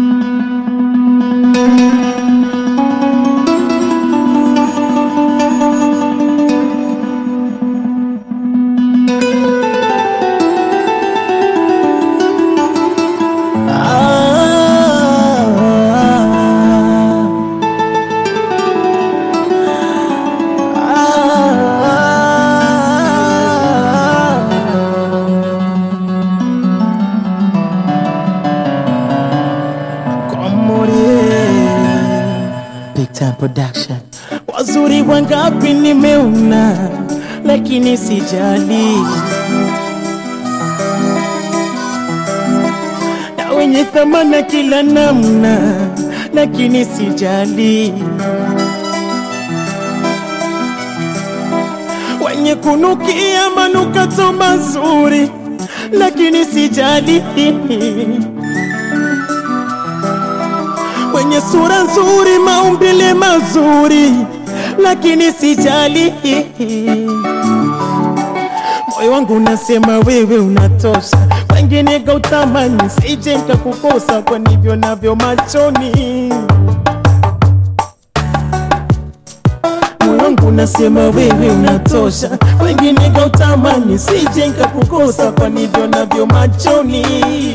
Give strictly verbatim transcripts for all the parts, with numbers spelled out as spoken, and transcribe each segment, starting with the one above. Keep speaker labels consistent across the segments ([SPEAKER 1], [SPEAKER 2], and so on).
[SPEAKER 1] Big Time Production. Wazuri wangapi nimeona, lakini sijali, na wenye thamana kila namna, lakini sijali, wenye kunukia manukato mazuri, lakini sijali, wenye sura nzuri, maumbile mazuri, lakini sijali. Moyo wangu nasema wewe unatosha, wengine gautamani sije nikakukosa, kwa nivyo navyo machoni. Moyo wangu nasema wewe unatosha, wengine gautamani sije nikakukosa, kwa nivyo navyo machoni.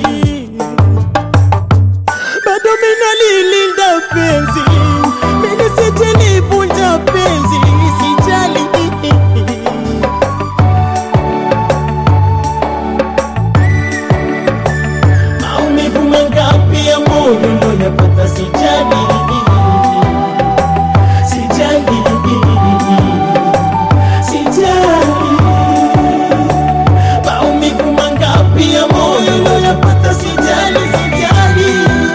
[SPEAKER 1] Bado mina lilinda penzi, mimi sitanivunja penzi, sijali. Maumivu mangapi ya moyo ndo yapata, sijali, sijali, sijali. Maumivu mangapi ya moyo ndo yapata, sijali, sijali,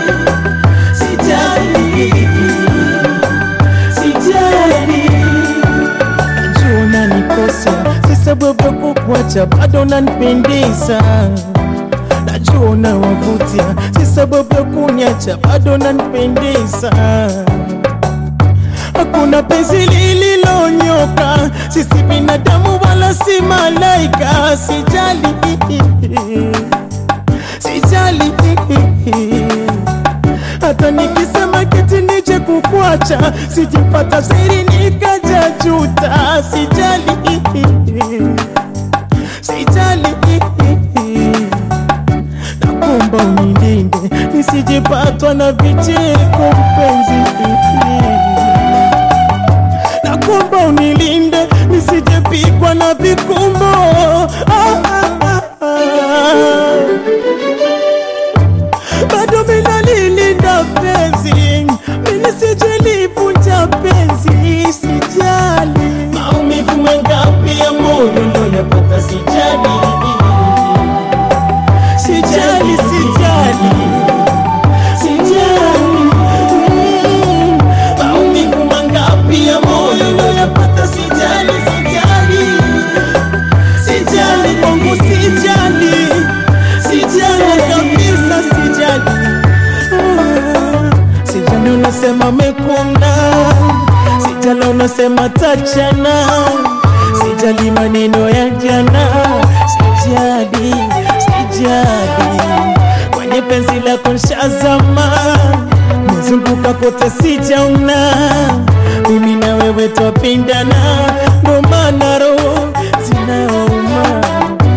[SPEAKER 1] sijali. Najua unanikosea, si sababu kukuacha, bado unanipendeza. Najua unawavutia, si sababu kuniacha, bado unanipendeza. Hakuna penzi lililonyoka, sisi binadamu wala si malaika. Sijali, sijali. Hata nikisema kiti nije kukuacha, sijipata siri nikaja juta. Sijali, sijali. Nakuomba unilinde, nisijipatwa na vicheko mpenzi. Nakuomba unilinde, nisijepigwa na vikumbo. Ah, ah, ah, ah. Bado mina lilinda penzi, mimi sijalivunja penzi, sijali. Maumivu mangapi ya moyo ndo yapata, sijali, sijali, sijali, sijali. Mm. Maumivu mangapi ya moyo ndo yapata, sijali, sijali, sijali. Mungu sijali, sijali kabisa, sijali. Sijali unasema mekuna, sijali unasema tachana, sijali maneno ya jana, sijali, sijali. Kwenye penzi lako nishazama, mzunguka kote sijaona, mimi na wewe twapendana, ndo maana roho zinauma.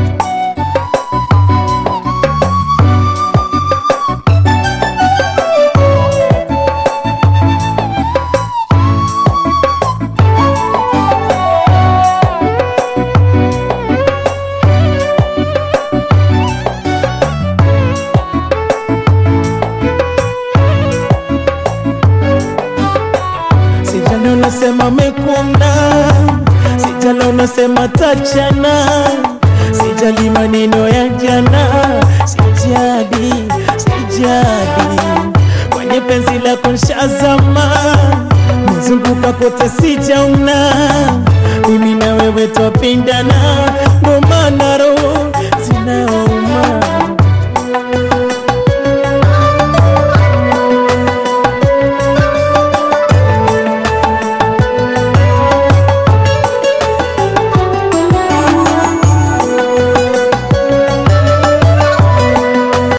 [SPEAKER 1] Sijali unasema mekuna, sijali unasema tachana, sijali maneno ya jana, sijali, sijali. Kwenye penzi lako nishazama, mzunguka kote sijaona, mimi na wewe twapendana,